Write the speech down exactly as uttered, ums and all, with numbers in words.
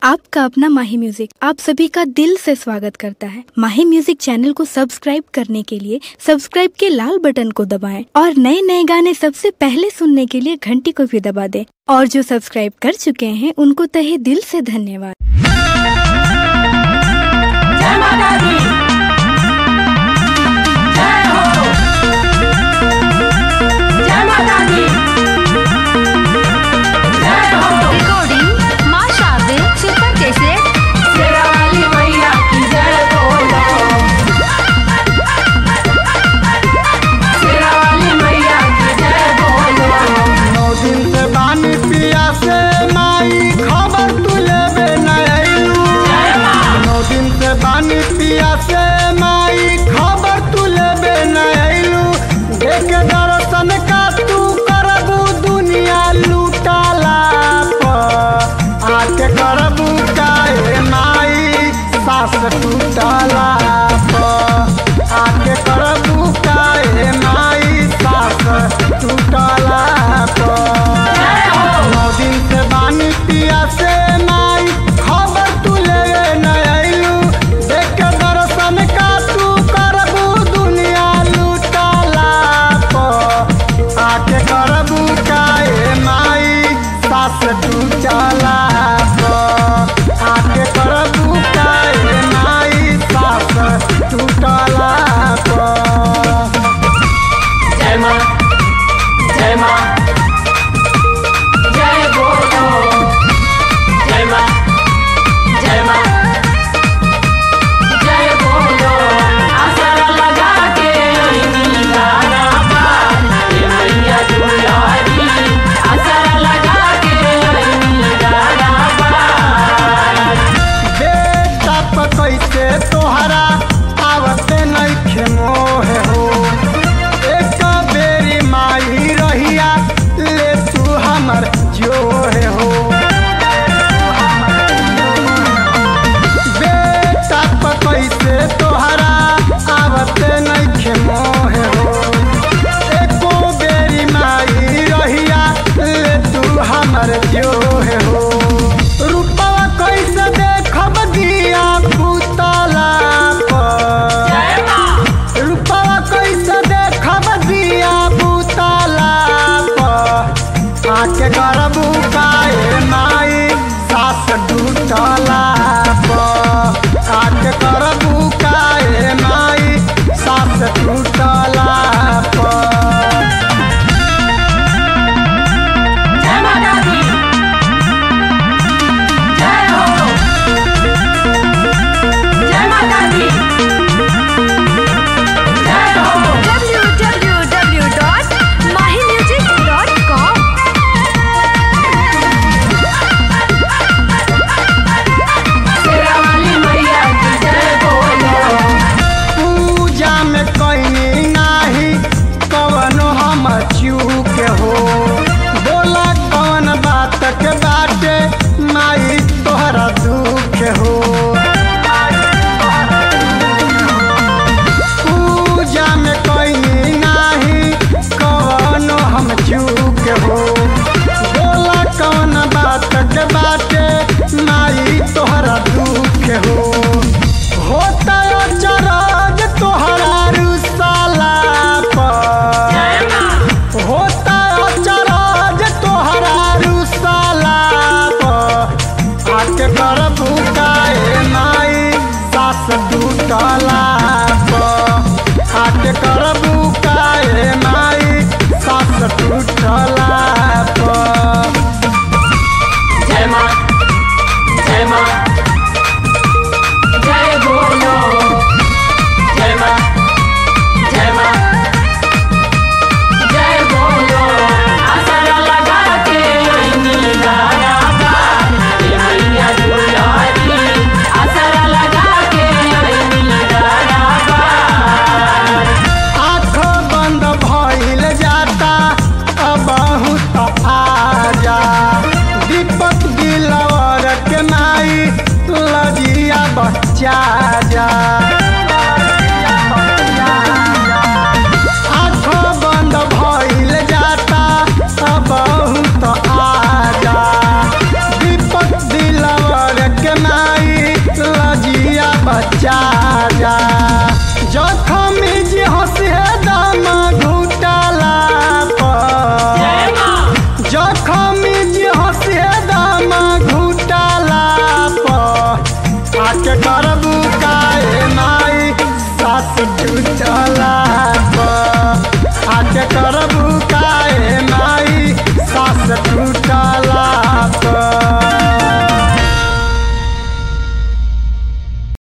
आपका अपना माही म्यूजिक आप सभी का दिल से स्वागत करता है। माही म्यूजिक चैनल को सब्सक्राइब करने के लिए सब्सक्राइब के लाल बटन को दबाएं और नए नए गाने सबसे पहले सुनने के लिए घंटी को भी दबा दें। और जो सब्सक्राइब कर चुके हैं उनको तहे दिल से धन्यवाद। जय माता दी, जय हो, जय माता दी, जय हो। रिकॉर्डिंग माँ शादी सुपर कैसे शेरा वाली मैया की जय बोलो, शेरा वाली मैया की जय बोलो। नौ दिन से बानी पिया से माई खबर तू लेबे न अइलू। नौ दिन से बानी पिया से माई खबर तू लेबे न अइलू। देख दर्शन का तू करबू दुनिया लूटाला पर आके करबू काहे माई सास टूटाला पर आके करबू काहे माई सास टूटाला पर। नौ दिन से बानी पिया से माई खबर तू लेवे न अइलू। देख दर्शन का तू करबू दुनिया लूटाला पर आके करबू काहे माई सास टूटाला पर आके करबू काहे माई सास टूटाला पर। जय माँ, जय माँ, जय बोलो, जय माँ, जय माँ, जय बोलो। आसरा लगा के अइनी गाना पार, ये मैया दुलारी। आसरा लगा के अइनी गाना पार। बेटा प कैसे तोहरा आवते नइखे मोह हो। एक बेरी माई रहिया ले तू हमर जोहे हो। बेटा प कैसे तोहरा आवते नइखे मोह हो। एको बेरी माई रहिया ले तू हमर जोहे हो। रूपवा कैसे देखब दिया पुतला पर। जय माँ, रूपवा कैसे देखब दिया पुतला पर आके करबू काहे माई सास टूटला पर आके करबू काहे माई सास टूटला पर। जय माता दी, जय हो, जय माता दी, जय हो। W W W dot Mahi music dot com. शेरा वाली मैया की जय बोलो, पूजा में कहीं नाही कवनो हम चूक हो। बोला कौन बात के बाटे माई तोहरा दुख हो। पूजा में कहीं नाही कवनो हम चूक हो। बोला कौन बात के बाटे माई तोहरा दुख हो। होता चरज तोहरा रुसाला पर। जय माँ, होता चरज तोहरा रुसाला पर आके करबू काहे माई सास टूटला पर आके करबू काहे माई सास टूटला पर। जय माँ, जय माँ, जय बोलो, जय माँ, जय माँ, जय बोलो। आसरा लगा के अइनी गाना पार, ये मैया दुलारी। आसरा लगा के अइनी गाना पार। आँखों बंद भइल जाता अब बहुत आजा। दीपक दिलवर के माई लजिया बच्चा जा। आँखों बंद भइल जाता अब बहुत आजा। दीपक दिलवर माई लजिया बच्चा जा जखम जी हंसे दाम घुटाला पर जखम जी हंसे दाम घुटाला पर आके कर